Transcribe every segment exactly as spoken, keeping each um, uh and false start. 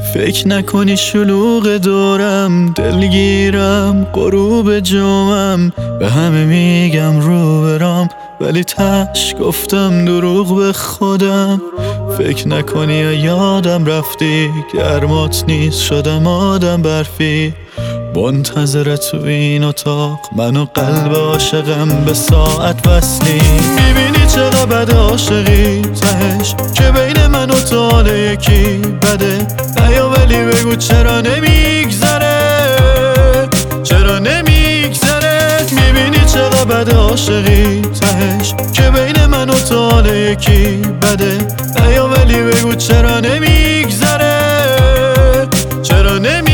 فکر نکنی شلوغ دورم، دلگیرم غروب جامم. به همه میگم رو برام، ولی تش گفتم دروغ به خودم. فکر نکنی یا یادم رفتی، گرمات نیست شدم آدم برفی. منتظر تو این اتاق، من و قلب عاشقم به ساعت وصلی. میبینی چقدر بد عاشقی تهش، که بین من و تو حال یکی بده. نیا ولی بگو چرا نمیگذره، چرا نمیگذره. میبینی چقدر بد عاشقی تهش، که بین من و تو حال یکی بده. نیا ولی بگو چرا نمیگذره، چرا نمیگذره.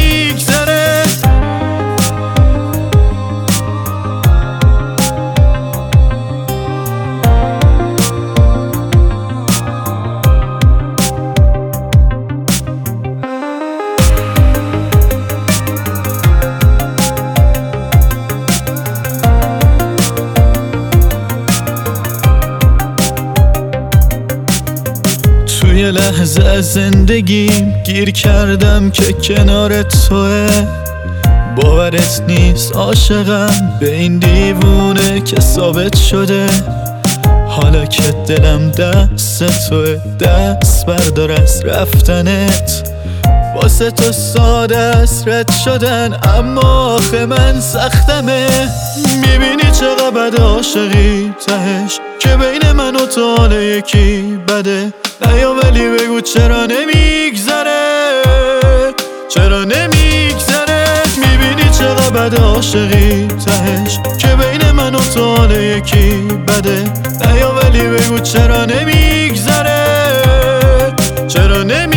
یه لحظه از زندگیم گیر کردم که کنار توه. باورت نیست عاشقم به این دیوونه که ثابت شده. حالا که دلم دست توه، دست بردار از رفتنت. واسه تو ساده است رد شدن، اما آخه من سختمه. میبینی چقدر بد عاشقی تهش، که بین من و تو حال یکی بده. نیا ولی بگو چرا نمیگذره، چرا نمیگذره. میبینی چقدر بد عاشقی تهش، که بین من و تو حال یکی بده. نیا ولی بگو چرا نمیگذره، چرا نمیگذره.